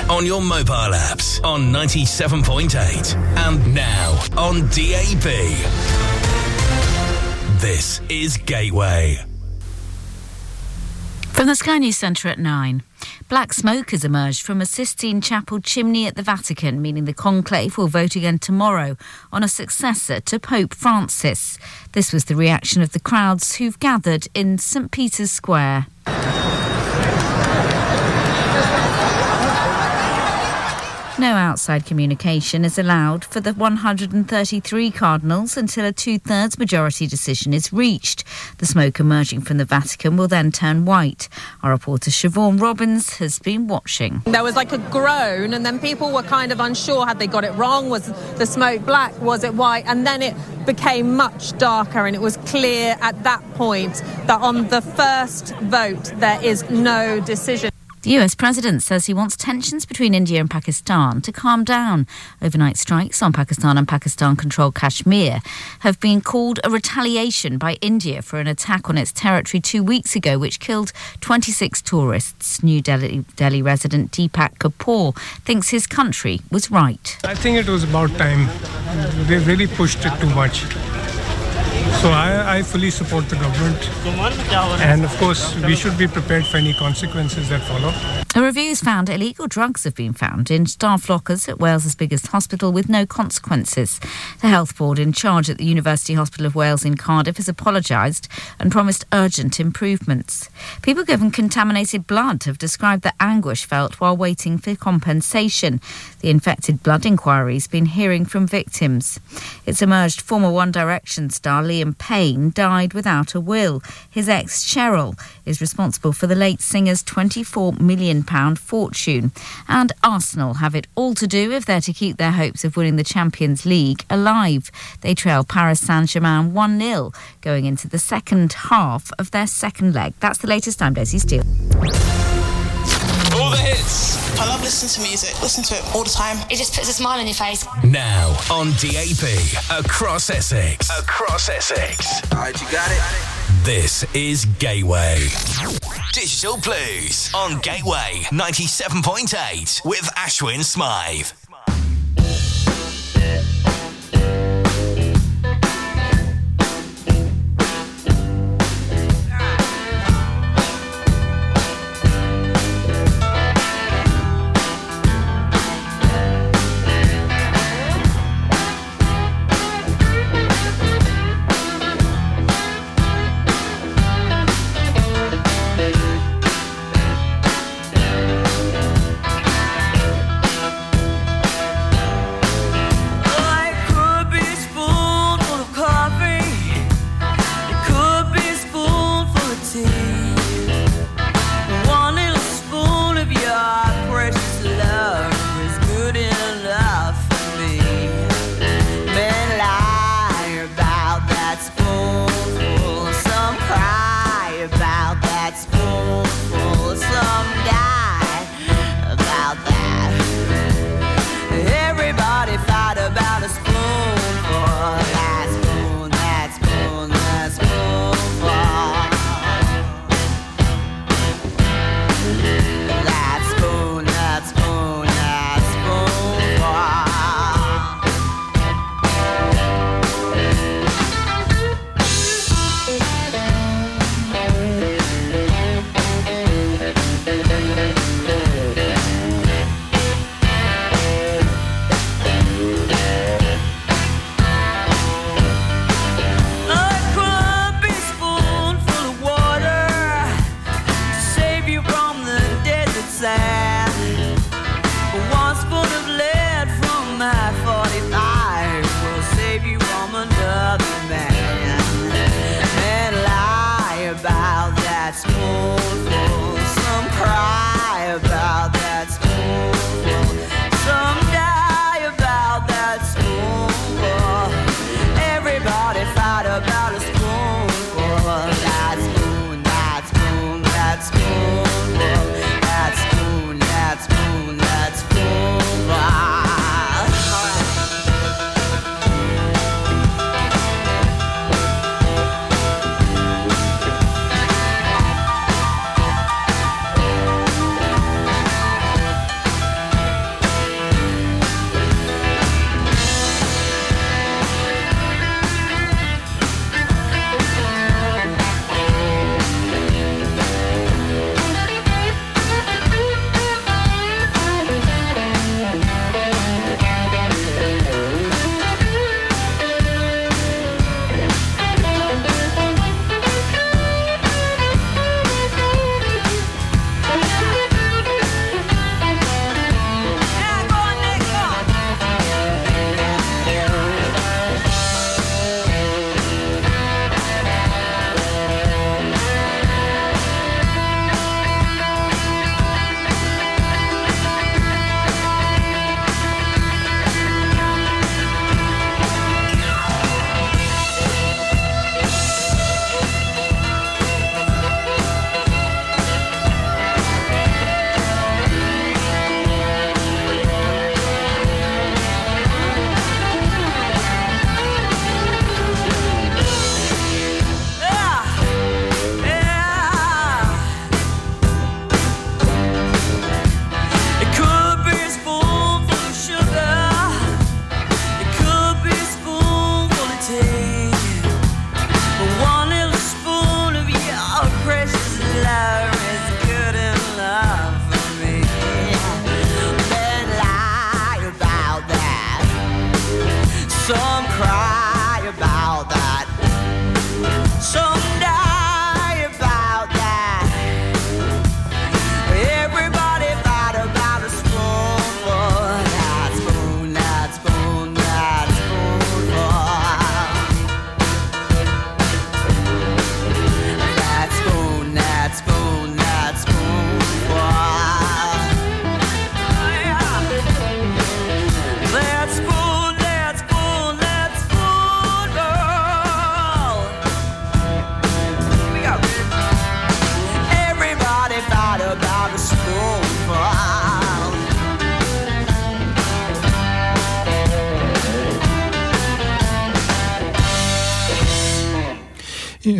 on your mobile apps on 97.8 and now on DAB. This is Gateway. From the Sky News Centre at 9. Black smoke has emerged from a Sistine Chapel chimney at the Vatican, meaning the conclave will vote again tomorrow on a successor to Pope Francis. This was the reaction of the crowds who've gathered in St Peter's Square. No outside communication is allowed for the 133 cardinals until a two-thirds majority decision is reached. The smoke emerging from the Vatican will then turn white. Our reporter Siobhan Robbins has been watching. There was like a groan and then people were kind of unsure, had they got it wrong? Was the smoke black? Was it white? And then it became much darker and it was clear at that point that on the first vote there is no decision. The US President says he wants tensions between India and Pakistan to calm down. Overnight strikes on Pakistan and Pakistan-controlled Kashmir have been called a retaliation by India for an attack on its territory 2 weeks ago, which killed 26 tourists. New Delhi resident Deepak Kapoor thinks his country was right. I think it was about time. They really pushed it too much. So I fully support the government, and of course we should be prepared for any consequences that follow. A review's found illegal drugs have been found in staff lockers at Wales's biggest hospital with no consequences. The health board in charge at the University Hospital of Wales in Cardiff has apologised and promised urgent improvements. People given contaminated blood have described the anguish felt while waiting for compensation. The infected blood inquiry's been hearing from victims. It's emerged former One Direction star Liam Payne died without a will. His ex Cheryl is responsible for the late singer's £24 million fortune. And Arsenal have it all to do if they're to keep their hopes of winning the Champions League alive. They trail Paris Saint-Germain 1-0 going into the second half of their second leg. That's the latest. I'm Daisy Steele. All the hits. I love listening to music. Listen to it all the time. It just puts a smile on your face. Now on DAB across Essex. Across Essex. Alright, you got it. This is Gateway. Digital Blues on Gateway 97.8 with Ashwin Smythe.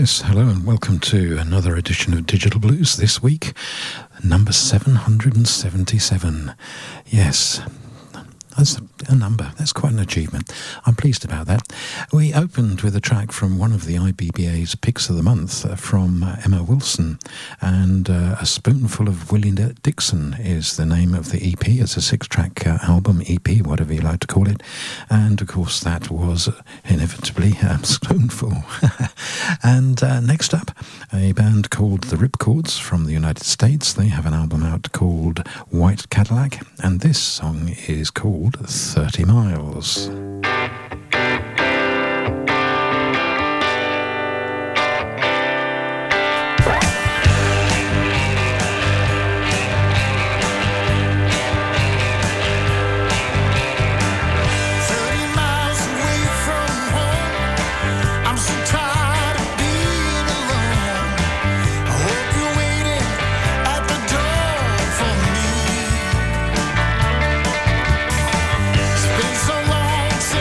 Yes, hello and welcome to another edition of Digital Blues this week, number 777. Yes, that's a number. That's quite an achievement. I'm pleased about that. We opened with a track from one of the IBBA's Picks of the Month from Emma Wilson, and A Spoonful of Willie Dixon is the name of the EP. It's a 6-track album, EP, whatever you like to call it. And of course that was inevitably a spoonful. And next up, a band called The Ripcords from the United States. They have an album out called White Cadillac, and this song is called 30 Miles. It's been so long.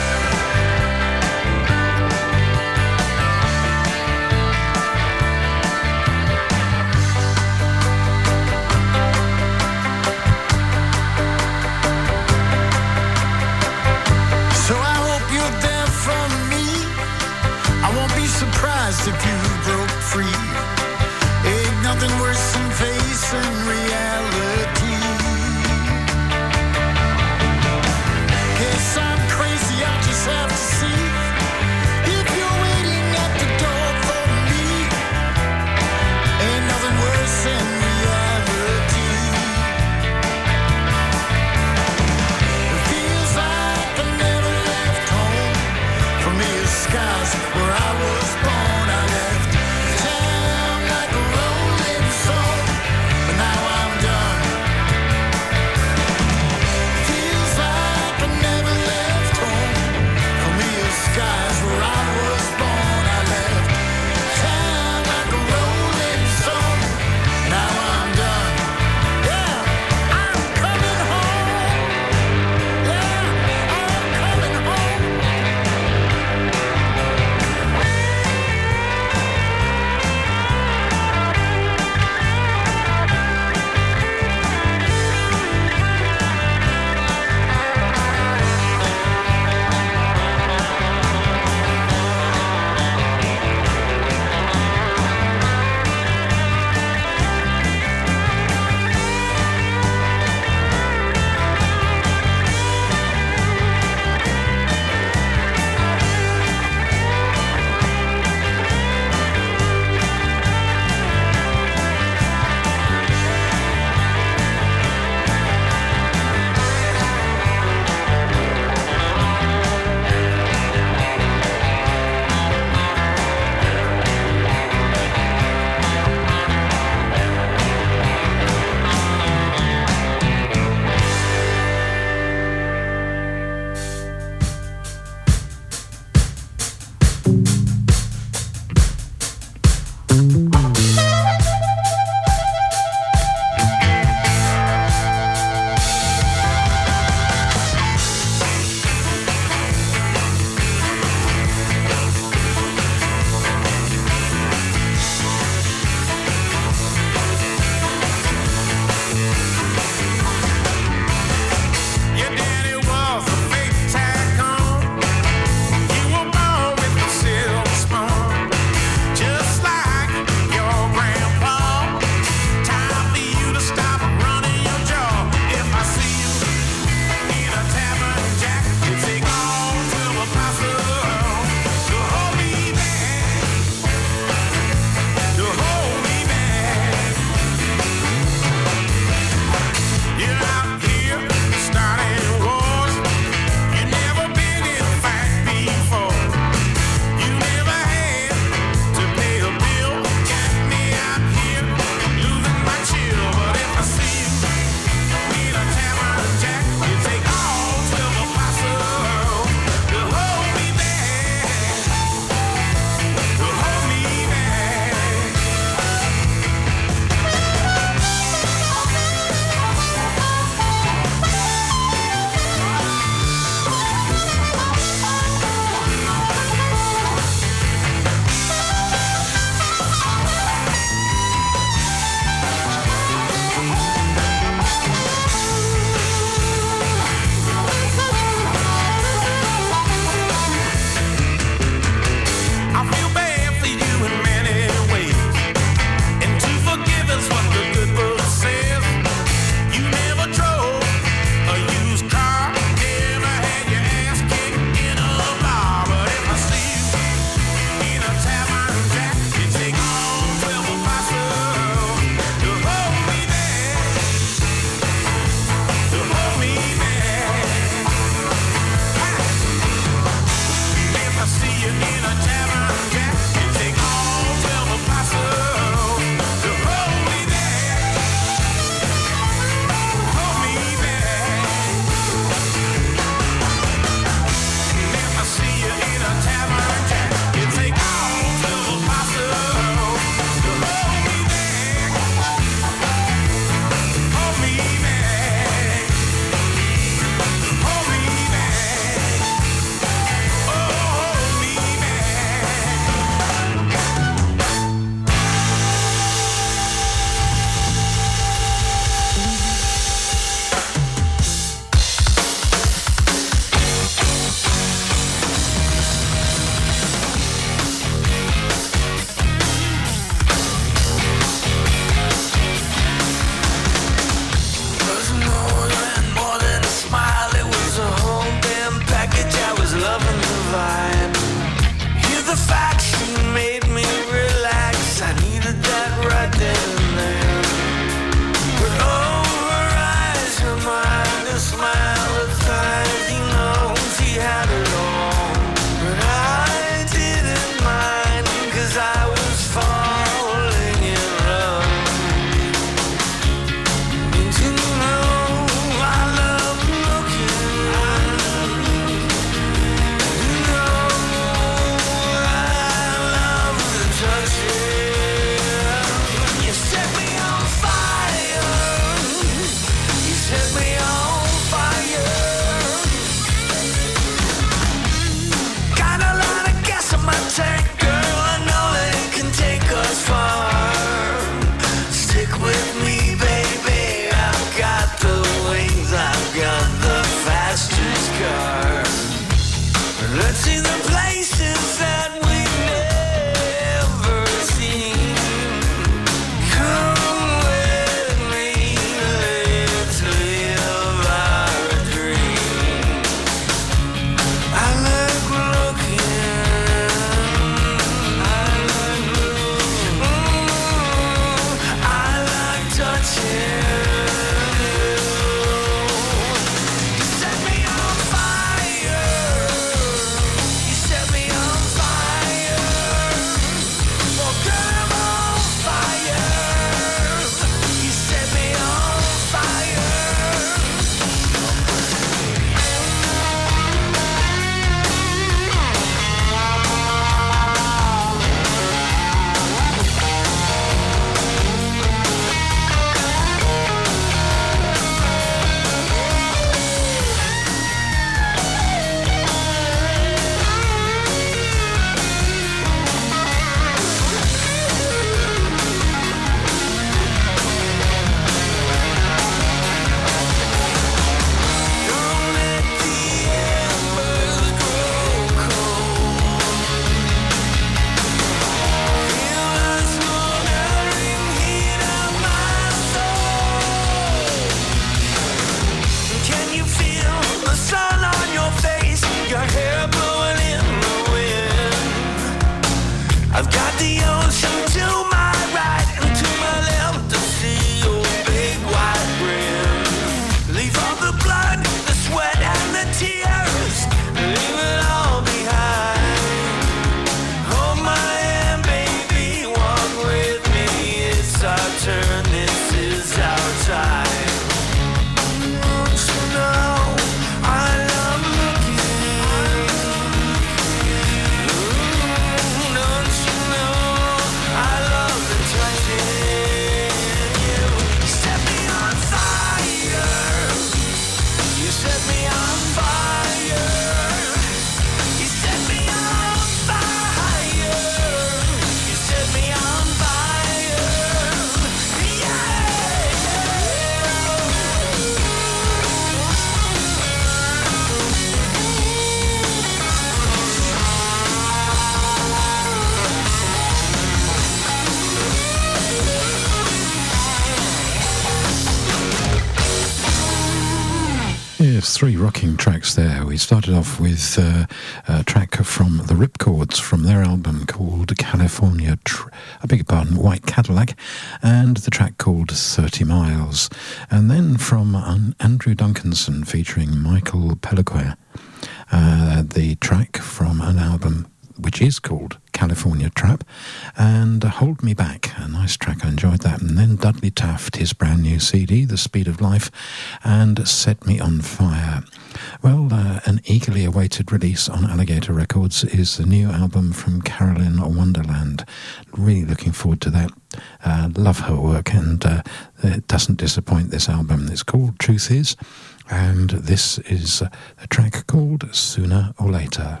Yes, 3 rocking tracks there. We started off with a track from the Ripcords from their album called California, White Cadillac, and the track called 30 Miles. And then from Andrew Duncanson featuring Michael Pelliquer, the track from an album which is called California Trap, and Hold Me Back, a nice track, I enjoyed that. And then Dudley Taft, his brand new CD, The Speed of Life, and Set Me on Fire. Well, an eagerly awaited release on Alligator Records is the new album from Carolyn Wonderland. Really looking forward to that. Love her work, and it doesn't disappoint, this album. It's called Truth Is, and this is a track called Sooner or Later.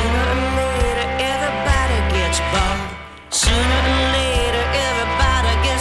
Sooner or later, everybody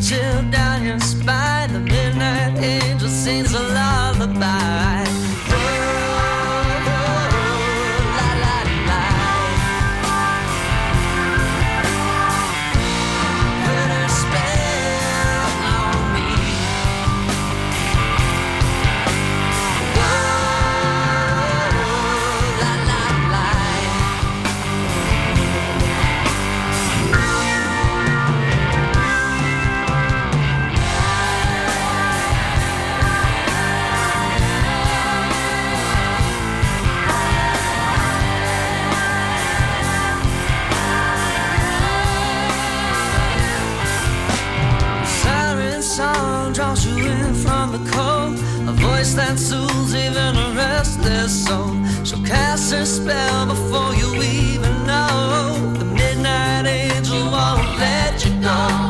chill down your spine. The midnight angel sings a lullaby. Draws you in from the cold, a voice that soothes even a restless soul. She'll cast her spell before you even know. The midnight angel won't let you go.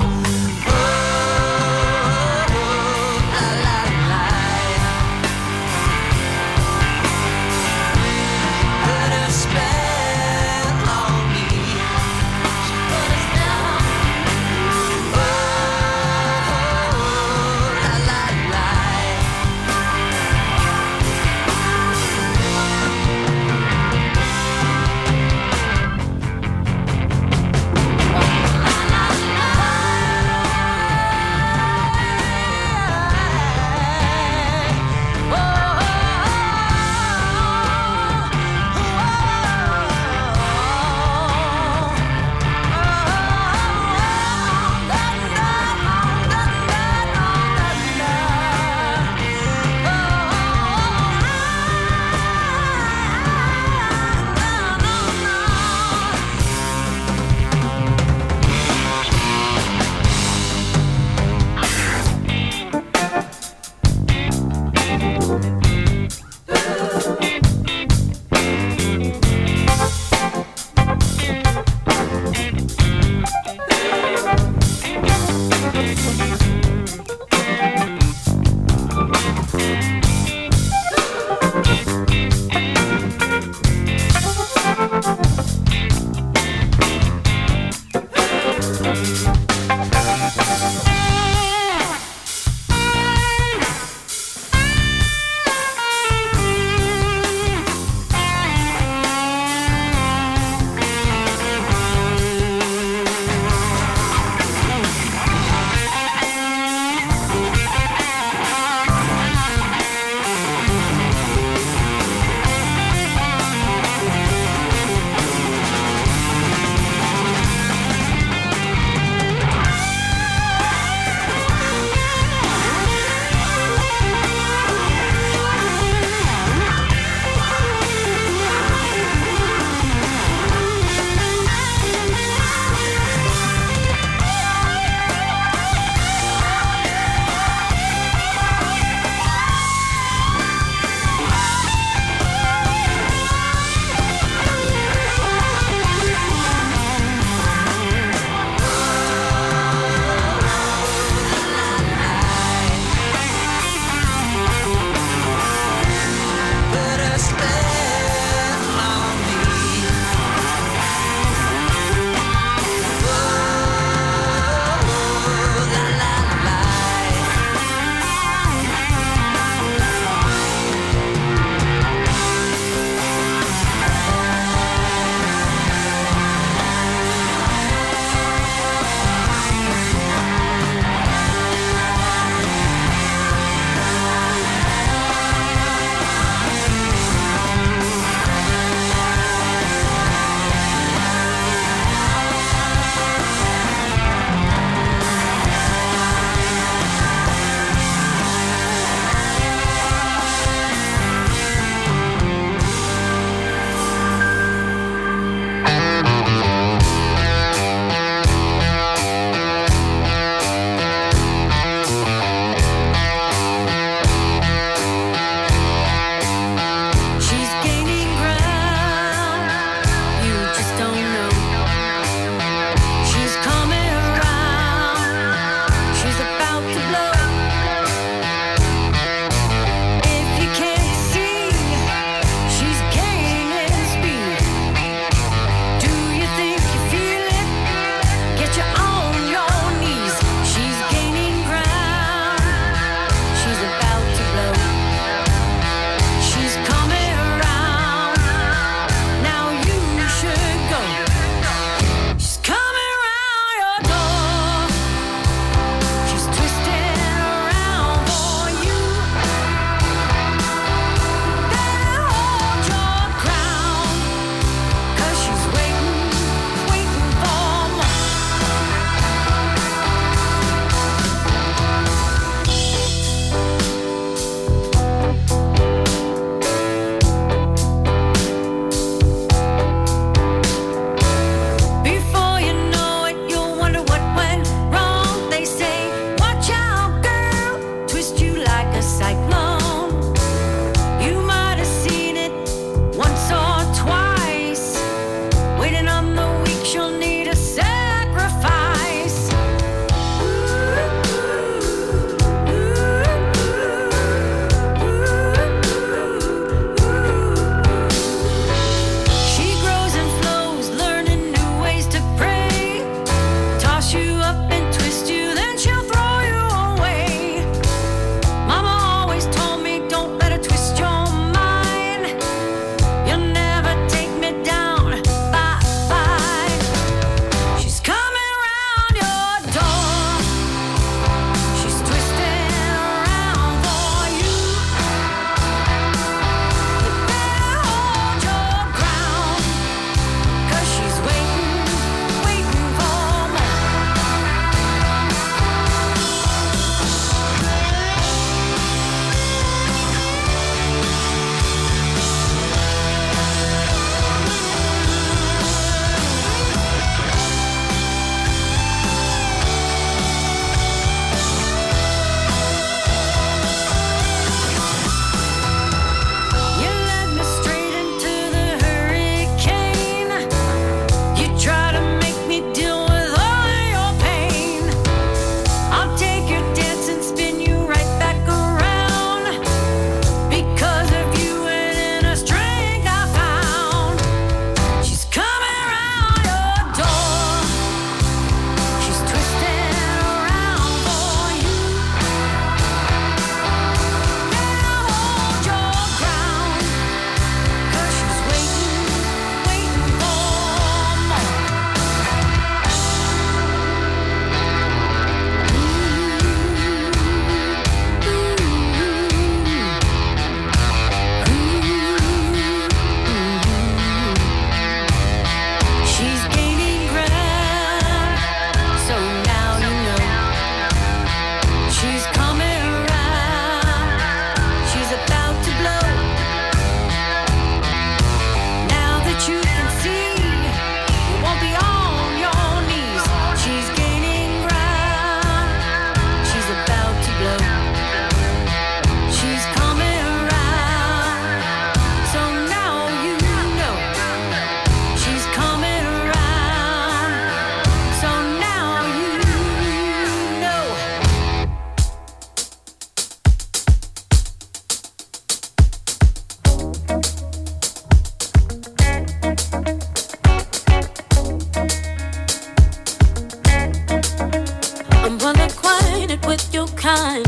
acquainted with your kind.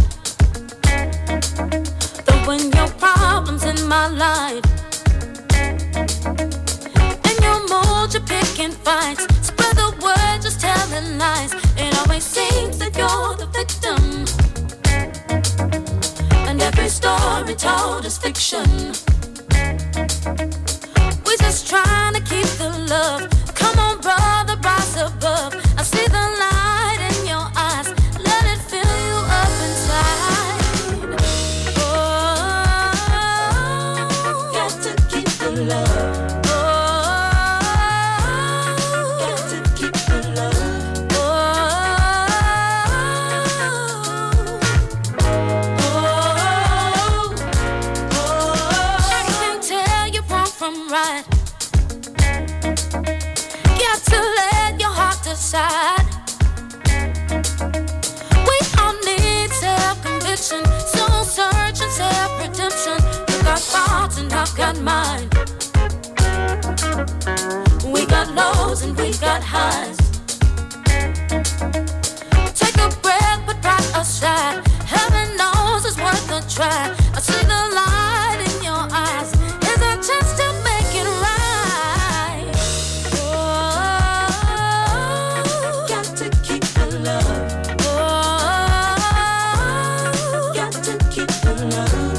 Throwing your problems in my life. In your mood, you're picking fights. Spread the word, just telling lies. It always seems that you're the victim. And every story told is fiction. We're just trying to keep the love. Come on, brother, rise above. I see the light in your eyes. Let it fill you up inside. Oh, got to keep the love. Oh, got to keep the love. I can tell you wrong from right. Got to let your heart decide. We all need self-conviction, soul search and self-redemption. You got thoughts and I've got mine. We got lows and we got highs. Take a breath, put pride aside. Heaven knows it's worth a try. I see the light in your eyes. Is a chance to make it right. Oh, got to keep the love. Oh, got to keep the love.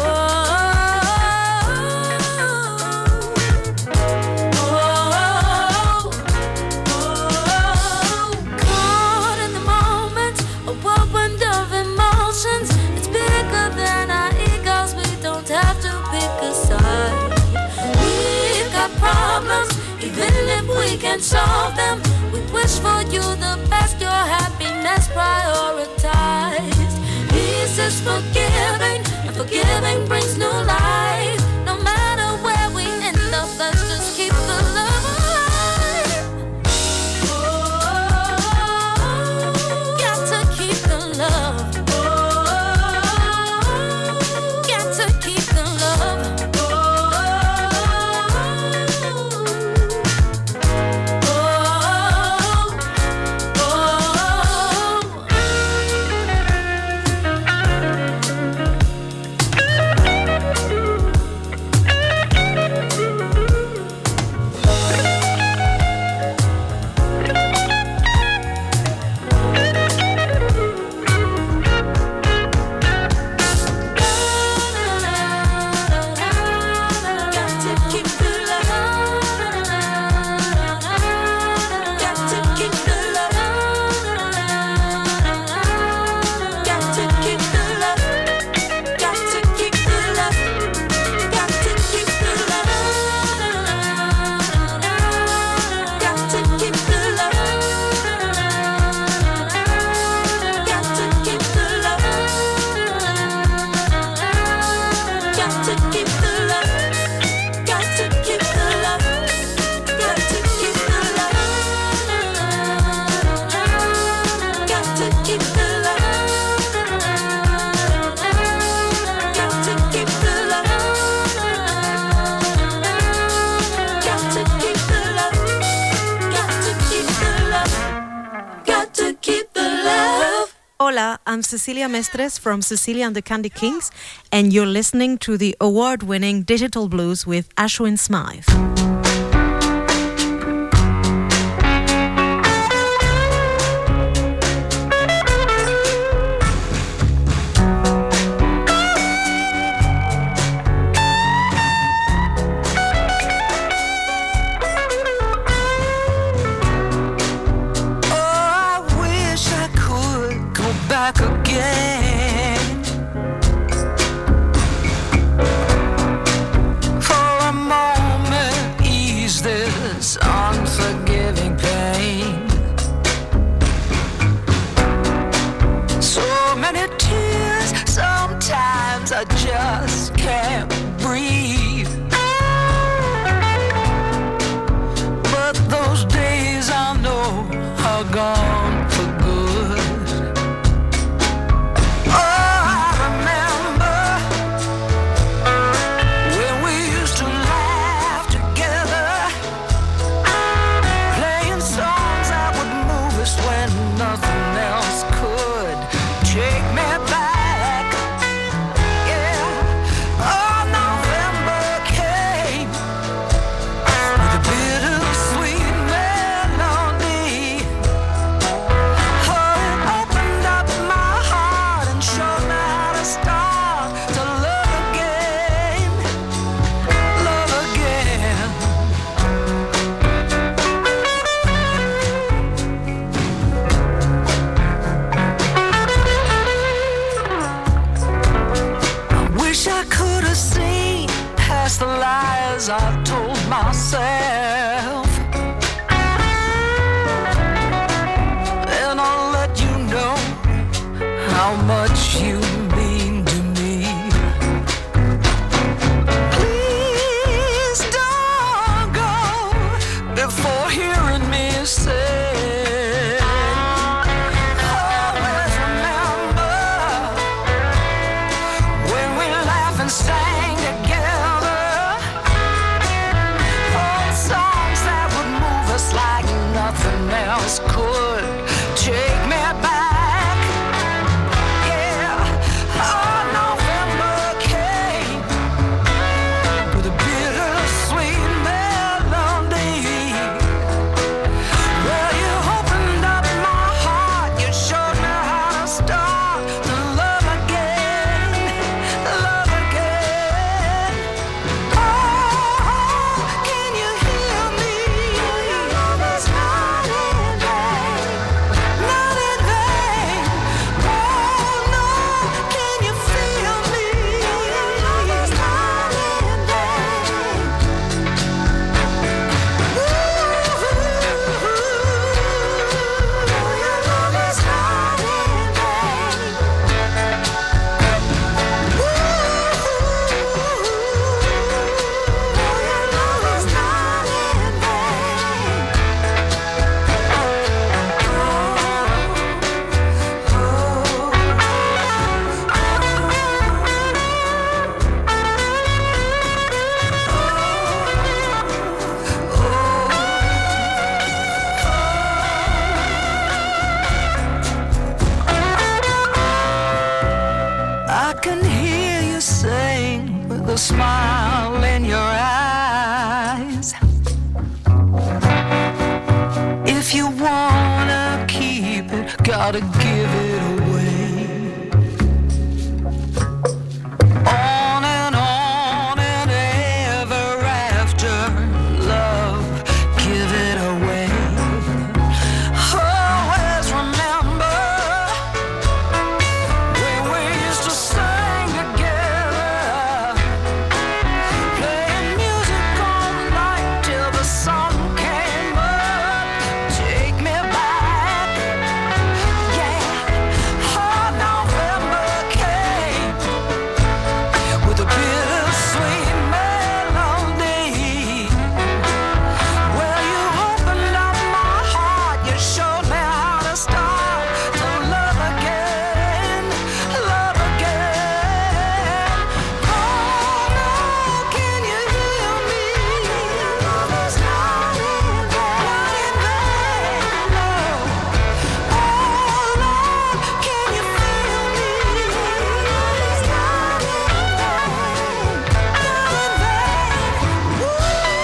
Caught in the moment, a whirlwind of emotions. It's bigger than our egos. We don't have to pick a side. We've got problems, even if we can solve them. We wish for you the best, your happiness prioritized. Peace is forgiving, and forgiving brings new life. No matter where we end up, let's just keep the love alive. Oh, got to keep the love. Oh, got to keep the love. Hola, I'm Cecilia Mestres from Cecilia and the Candy Kings, and you're listening to the award-winning Digital Blues with Ashwin Smythe. myself, and I'll let you know how much you mean to me. Please don't go before hearing me say, always remember when we laugh and sang together, old songs that would move us like nothing else could. Take me back, yeah. Oh, November came with a bittersweet melody. Well, you opened up my heart, you showed me how to start to love again, love again. Oh, can you hear me? Your love is not in vain, not in vain. Oh no, can you feel me? Your love is not in vain. Ooh, your love is not in vain. Ooh, your love is not in vain. I can hear you sing with a smile in your eyes. If you wanna keep it, gotta give it away. On and ever after, love, give it away. Always remember when we used to sing together, playing music all night till the sun came up. Take me back, yeah. Oh, November came with a bittersweet melody. Well, you opened up my heart, you showed me how to start to love again, love again. Oh no, can you hear me? Your love is not in vain, no. Oh Lord, can you feel me? Your love is not in vain, not in vain. Ooh,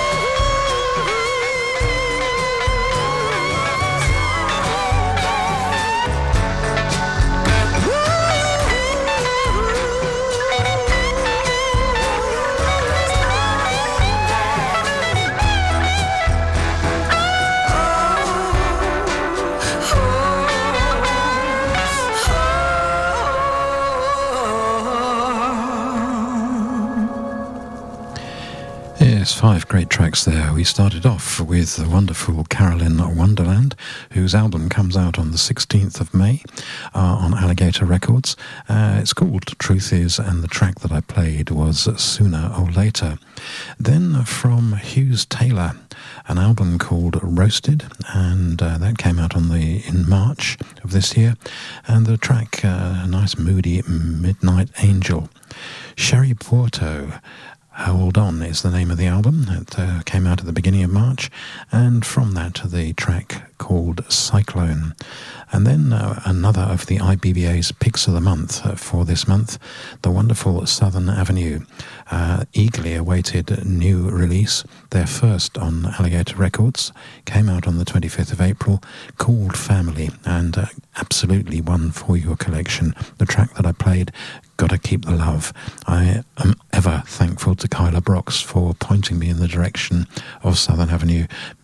Yes, 5 great tracks there. We started off with the wonderful Carolyn Wonderland, whose album comes out on the 16th of May on Alligator Records. It's called Truth Is, and the track that I played was Sooner or Later. Then from Hughes Taylor, an album called Roasted, and that came out in March of this year, and the track, a nice moody Midnight Angel. Sherry Porto, Hold On is the name of the album. It came out at the beginning of March, and from that the track called Cyclone. And then another of the IBBA's picks of the month for this month, the wonderful Southern Avenue, eagerly awaited new release. Their first on Alligator Records came out on the 25th of April, called Family, and absolutely one for your collection. The track that I played, Gotta Keep the Love. I am ever thankful to Kyla Brox for pointing me in the direction of Southern Avenue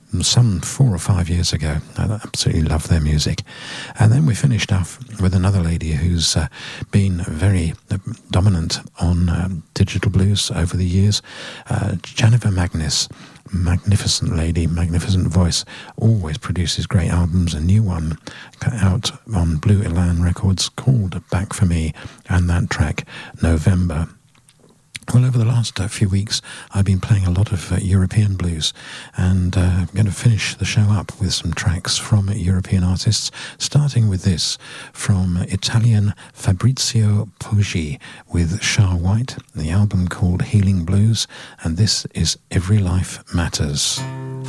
some 4 or 5 years ago. I absolutely love their music. And then we finished off with another lady who's been very dominant on digital blues over the years, Jennifer Magnus. Magnificent lady, magnificent voice, always produces great albums. A new one out on Blue Elan Records called Back For Me, and that track, November. Well, over the last few weeks, I've been playing a lot of European blues, and I'm going to finish the show up with some tracks from European artists, starting with this from Italian Fabrizio Poggi with Shah White, the album called Healing Blues, and this is Every Life Matters.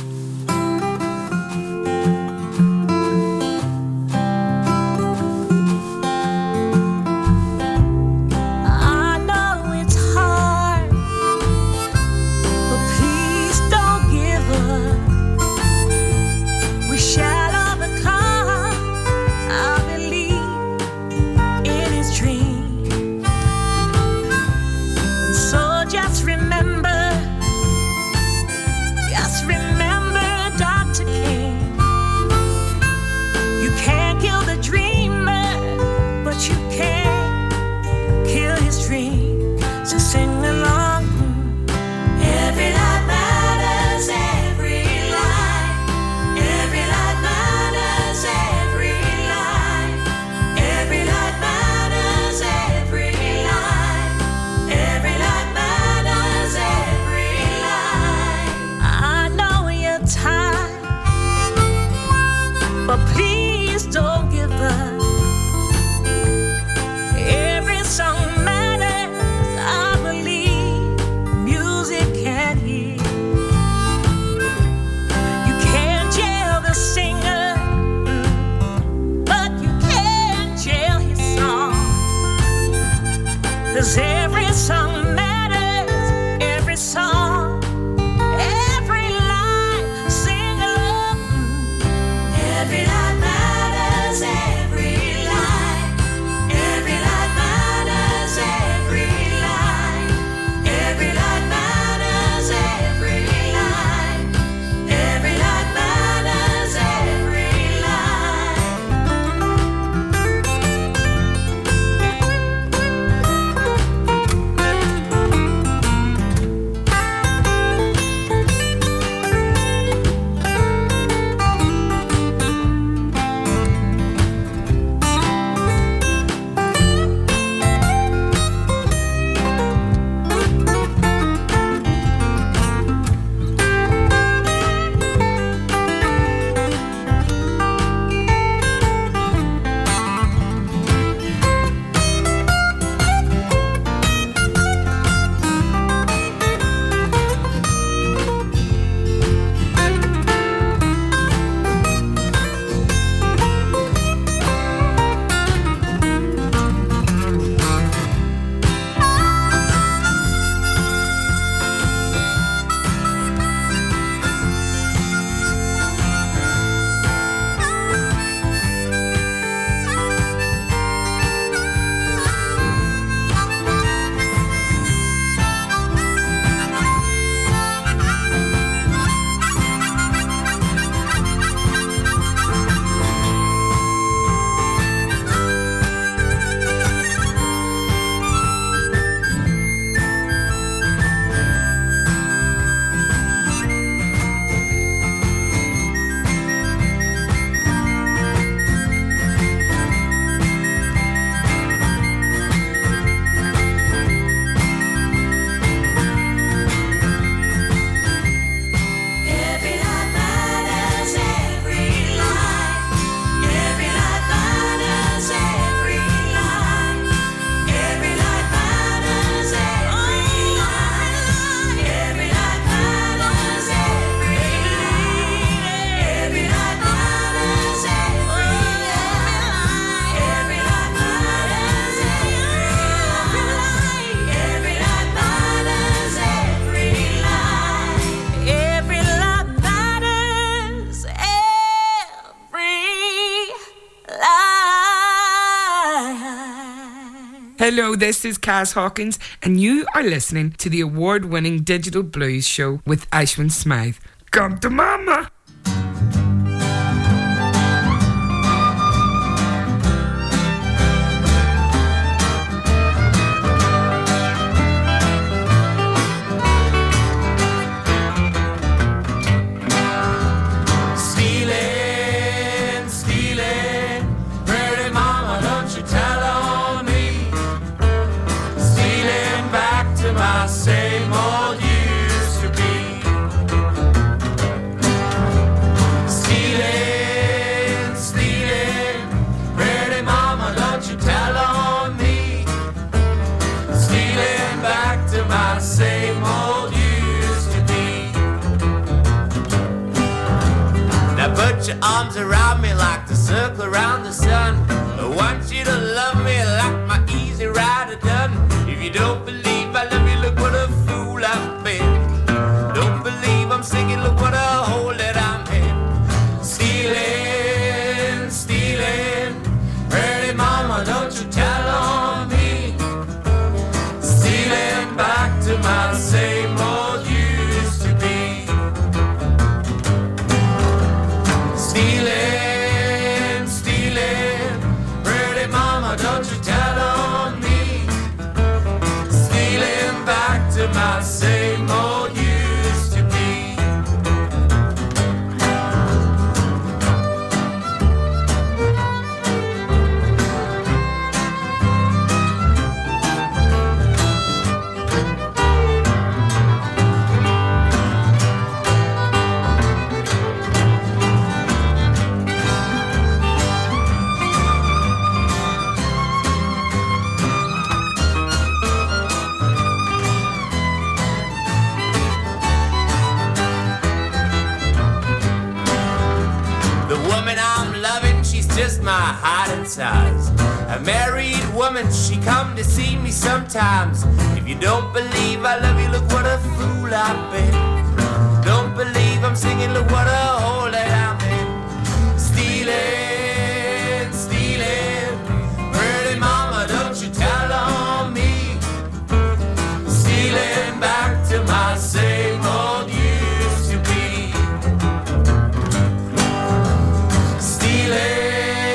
Hello, this is Kaz Hawkins, and you are listening to the award-winning Digital Blues Show with Ashwin Smythe. Come to mama! your arms around me like the circle around the sun. I want you to love me like my easy rider done. If you don't believe I love you, look what a fool I've been. Don't believe I'm singing, look what a hole that I'm in. Stealing, stealing, pretty mama, don't you tell on me. Stealing back to my same old used to be. Stealing, stealing, pretty mama, don't you tell on me. Stealing back to my same old used to be. Just my height and size. A married woman, she come to see me sometimes. If you don't believe I love you, look what a fool I've been. Don't believe I'm singing, look what a hole that I'm in. Stealing, stealing, pretty mama, don't you tell on me. Stealing back to my same old used to be. Stealing,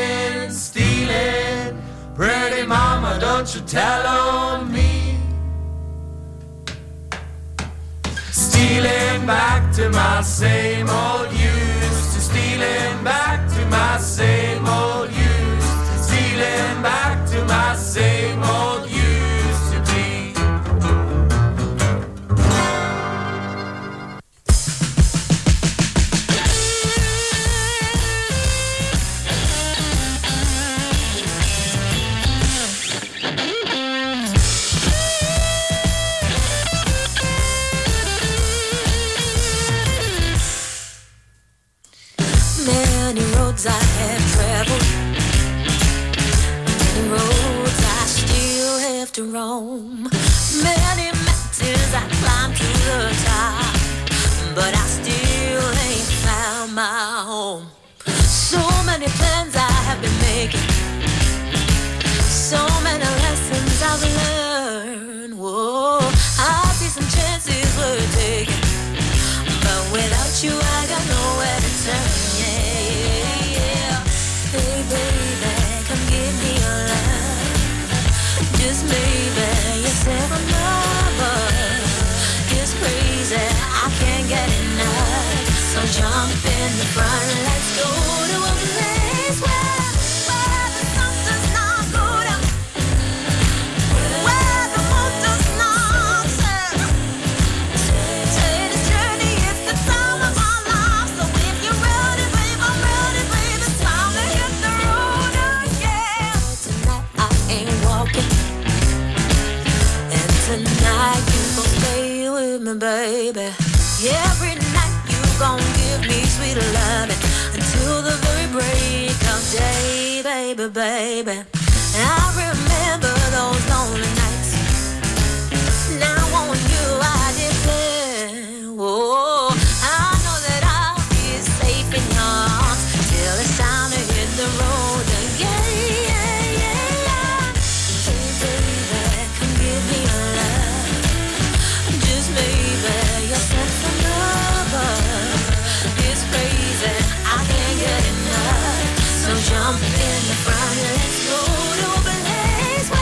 pretty mama, don't you tell on me. Stealing back to my same old used to. Stealing back to my same old used to. Stealing back to my same old used to be. Many roads I have traveled, many roads I still have to roam. Many mountains I climbed to the top, but I still ain't found my home. So many plans I have been making, so many lessons I've learned. Whoa, I see some chances worth taking, but without you I got nowhere to turn. Hey baby, come give me your love. Just maybe yourself a lover. It's crazy, I can't get enough. So jump in the front, let's go to a place where the sun does not go down, where the moon does not set. Take this journey, it's the time of our lives. So if you're ready, babe, I'm ready, babe. It's time to hit the road again. Tonight I ain't walking, and tonight you gon' stay with me, baby. Every night you gon' give me sweet loving until the very break of day, baby, baby. I remember those lonely nights. Now on you I depend. Whoa, I know that I'll be safe in your arms till it's time to hit the road again. Hey baby, come give me your love. Just maybe yourself a lover. It's crazy, I can't get enough. So jump in the front, let's go to a place where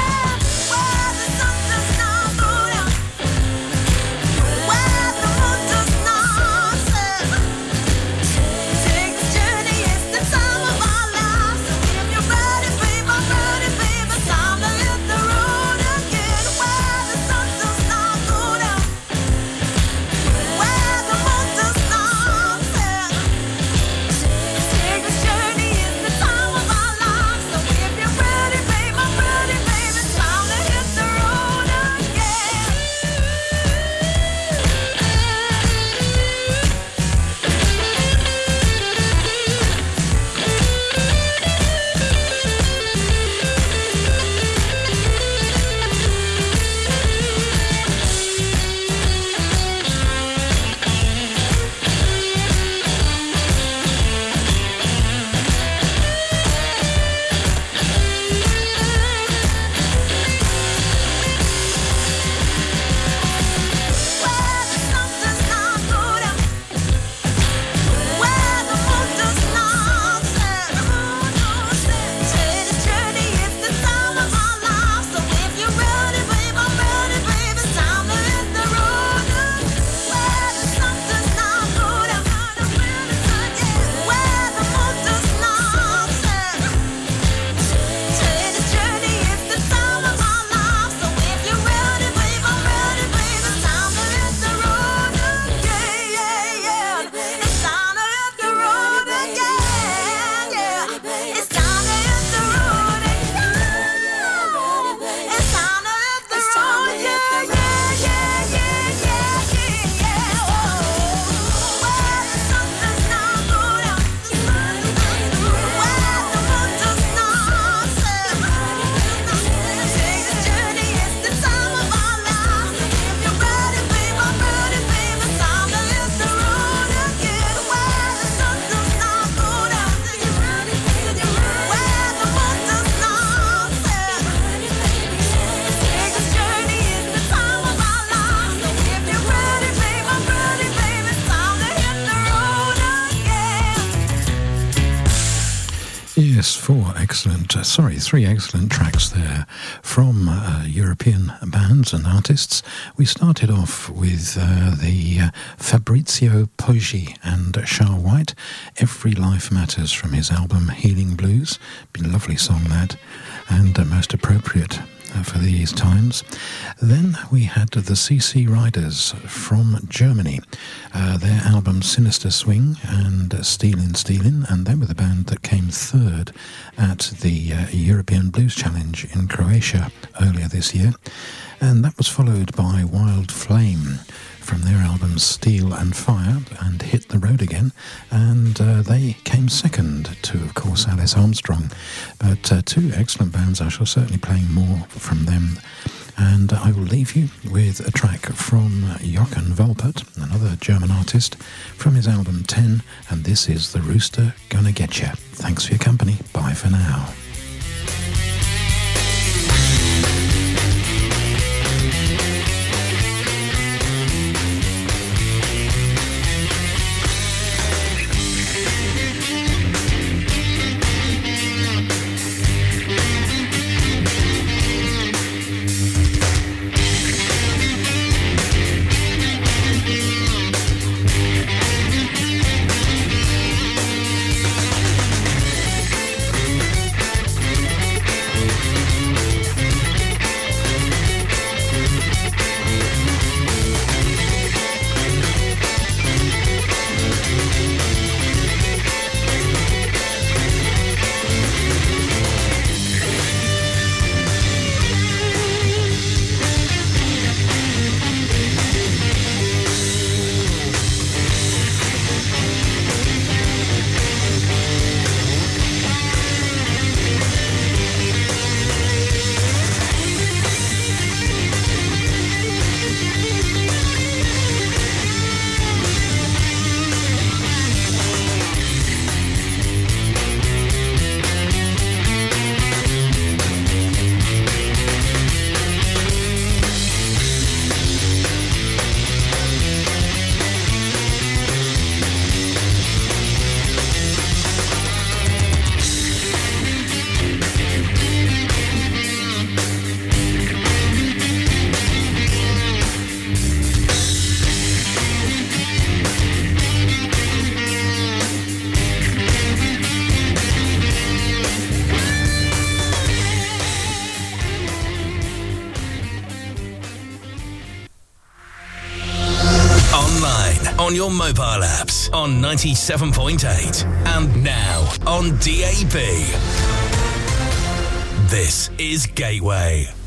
three excellent tracks there from European bands and artists. We started off with the Fabrizio Poggi and Charles White, Every Life Matters, from his album Healing Blues. Been a lovely song that, and most appropriate for these times. Then we had the CC Riders from Germany, their album Sinister Swing and Stealin', and they were the band that came third at the European Blues Challenge in Croatia earlier this year, and that was followed by Wild Flame from their albums Steel and Fire and Hit the Road Again, and they came second to, of course, Alice Armstrong. But two excellent bands. I shall certainly play more from them. And I will leave you with a track from Jochen Volpert, another German artist, from his album 10, and this is The Rooster Gonna Get Ya. Thanks for your company. Bye for now. On your mobile apps on 97.8 and now on DAB. This is Gateway.